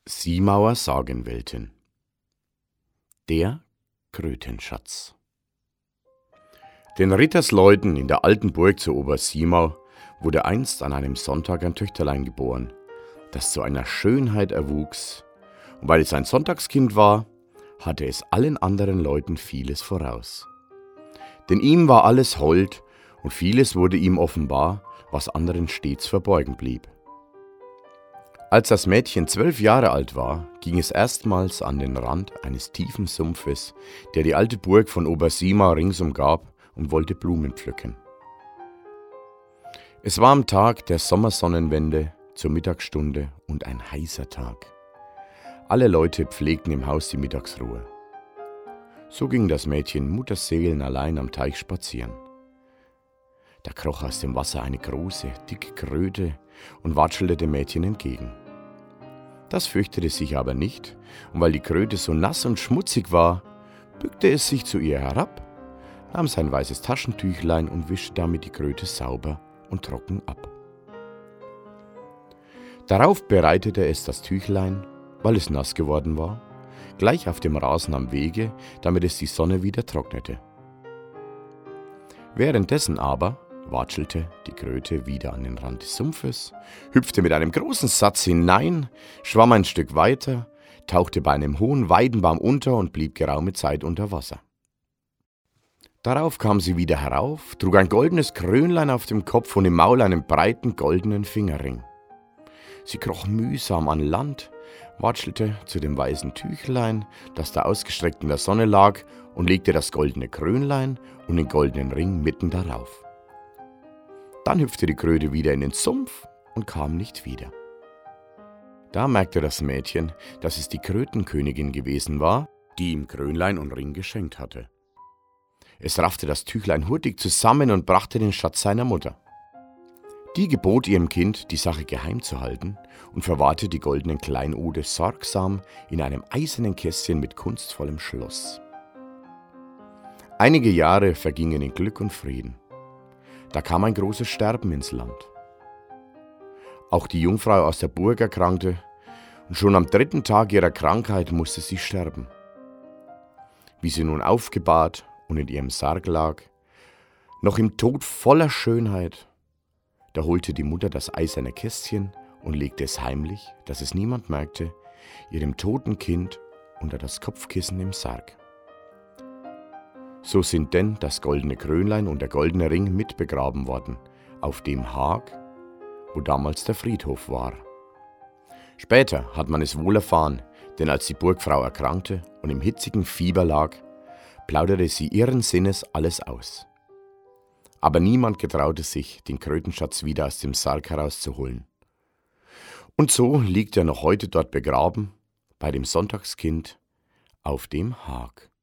Siemauer Sagenwelten. Der Krötenschatz. Den Rittersleuten in der alten Burg zu Obersiemau wurde einst an einem Sonntag ein Töchterlein geboren, das zu einer Schönheit erwuchs, und weil es ein Sonntagskind war, hatte es allen anderen Leuten vieles voraus. Denn ihm war alles hold, und vieles wurde ihm offenbar, was anderen stets verborgen blieb. Als das Mädchen 12 Jahre alt war, ging es erstmals an den Rand eines tiefen Sumpfes, der die alte Burg von Obersiemau rings umgab, und wollte Blumen pflücken. Es war am Tag der Sommersonnenwende zur Mittagsstunde und ein heißer Tag. Alle Leute pflegten im Haus die Mittagsruhe. So ging das Mädchen mutterseelenallein am Teich spazieren. Da kroch aus dem Wasser eine große, dicke Kröte und watschelte dem Mädchen entgegen. Das fürchtete sich aber nicht, und weil die Kröte so nass und schmutzig war, bückte es sich zu ihr herab, nahm sein weißes Taschentüchlein und wischte damit die Kröte sauber und trocken ab. Darauf bereitete es das Tüchlein, weil es nass geworden war, gleich auf dem Rasen am Wege, damit es die Sonne wieder trocknete. Währenddessen aber watschelte die Kröte wieder an den Rand des Sumpfes, hüpfte mit einem großen Satz hinein, schwamm ein Stück weiter, tauchte bei einem hohen Weidenbaum unter und blieb geraume Zeit unter Wasser. Darauf kam sie wieder herauf, trug ein goldenes Krönlein auf dem Kopf und im Maul einen breiten goldenen Fingerring. Sie kroch mühsam an Land, watschelte zu dem weißen Tüchlein, das da ausgestreckt in der Sonne lag, und legte das goldene Krönlein und den goldenen Ring mitten darauf. Dann hüpfte die Kröte wieder in den Sumpf und kam nicht wieder. Da merkte das Mädchen, dass es die Krötenkönigin gewesen war, die ihm Krönlein und Ring geschenkt hatte. Es raffte das Tüchlein hurtig zusammen und brachte den Schatz seiner Mutter. Die gebot ihrem Kind, die Sache geheim zu halten, und verwahrte die goldenen Kleinode sorgsam in einem eisernen Kästchen mit kunstvollem Schloss. Einige Jahre vergingen in Glück und Frieden. Da kam ein großes Sterben ins Land. Auch die Jungfrau aus der Burg erkrankte, und schon am 3. Tag ihrer Krankheit musste sie sterben. Wie sie nun aufgebahrt und in ihrem Sarg lag, noch im Tod voller Schönheit, da holte die Mutter das eiserne Kästchen und legte es heimlich, dass es niemand merkte, ihrem toten Kind unter das Kopfkissen im Sarg. So sind denn das goldene Krönlein und der goldene Ring mitbegraben worden, auf dem Hag, wo damals der Friedhof war. Später hat man es wohl erfahren, denn als die Burgfrau erkrankte und im hitzigen Fieber lag, plauderte sie irren Sinnes alles aus. Aber niemand getraute sich, den Krötenschatz wieder aus dem Sarg herauszuholen. Und so liegt er noch heute dort begraben, bei dem Sonntagskind, auf dem Hag.